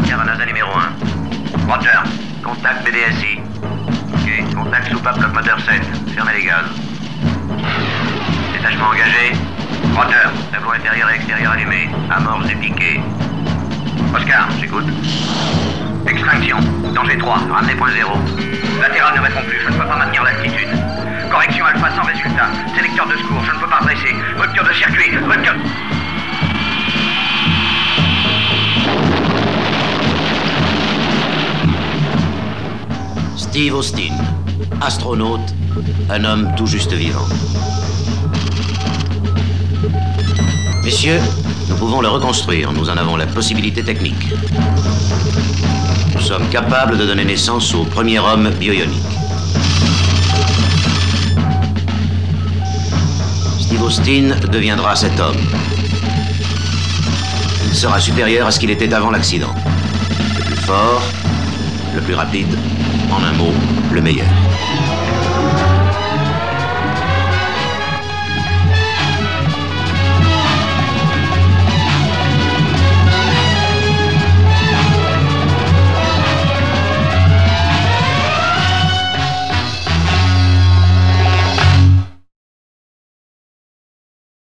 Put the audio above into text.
Pierre à NASA numéro 1. Roger. Contact BDSI. Ok. Contact soupape coque moteur 7. Fermez les gaz. Détachement engagé. Roger. Tableau intérieur et extérieur allumé. Amorce et piqué. Oscar, j'écoute. Extinction. Danger 3. Ramenez point 0. Latéral ne répond plus. Je ne peux pas maintenir l'altitude. Correction alpha sans résultat. Sélecteur de secours. Je ne peux pas dresser. Rupture de circuit. Rupture... Steve Austin, astronaute, un homme tout juste vivant. Messieurs, nous pouvons le reconstruire, nous en avons la possibilité technique. Nous sommes capables de donner naissance au premier homme bioionique. Steve Austin deviendra cet homme. Il sera supérieur à ce qu'il était avant l'accident. Le plus fort, le plus rapide, en un mot, le meilleur.